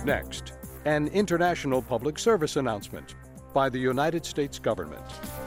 Next, an international public service announcement by the United States government.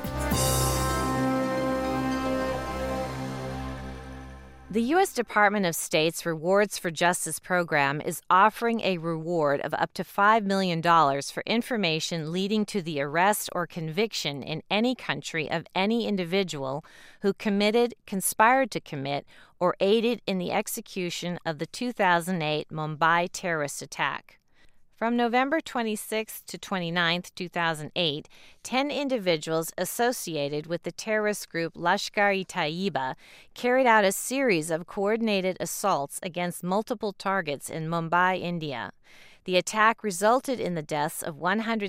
The U.S. Department of State's Rewards for Justice program is offering a reward of up to $5 million for information leading to the arrest or conviction in any country of any individual who committed, conspired to commit, or aided in the execution of the 2008 Mumbai terrorist attack. From November 26 to 29, 2008, 10 individuals associated with the terrorist group Lashkar-e-Taiba carried out a series of coordinated assaults against multiple targets in Mumbai, India. The attack resulted in the deaths of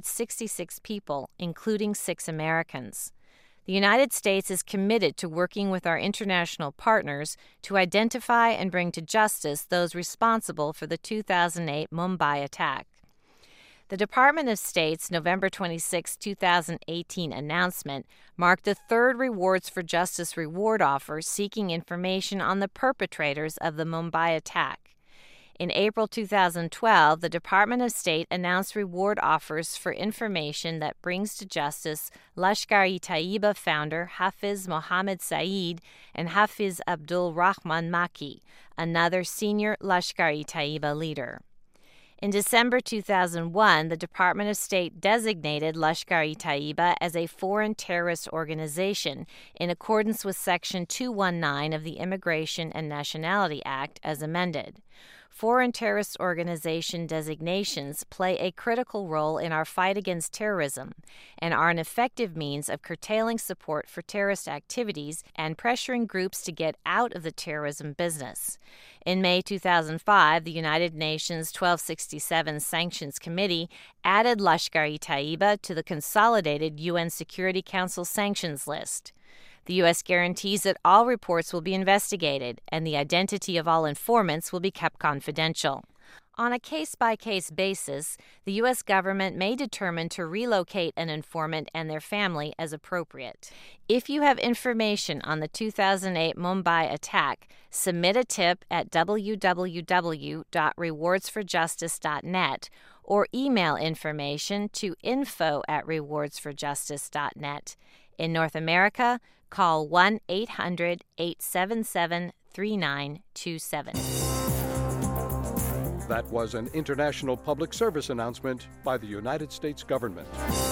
166 people, including 6 Americans. The United States is committed to working with our international partners to identify and bring to justice those responsible for the 2008 Mumbai attack. The Department of State's November 26, 2018 announcement marked the third Rewards for Justice reward offer seeking information on the perpetrators of the Mumbai attack. In April 2012, the Department of State announced reward offers for information that brings to justice Lashkar-e-Taiba founder Hafiz Mohammed Saeed and Hafiz Abdul Rahman Maki, another senior Lashkar-e-Taiba leader. In December 2001, the Department of State designated Lashkar-e-Taiba as a foreign terrorist organization in accordance with Section 219 of the Immigration and Nationality Act as amended. Foreign terrorist organization designations play a critical role in our fight against terrorism and are an effective means of curtailing support for terrorist activities and pressuring groups to get out of the terrorism business. In May 2005, the United Nations 1267 Sanctions Committee added Lashkar-e-Taiba to the consolidated UN Security Council sanctions list. The U.S. guarantees that all reports will be investigated and the identity of all informants will be kept confidential. On a case-by-case basis, the U.S. government may determine to relocate an informant and their family as appropriate. If you have information on the 2008 Mumbai attack, submit a tip at www.rewardsforjustice.net or email information to info@rewardsforjustice.net. In North America, call 1-800-877-3927. That was an international public service announcement by the United States government.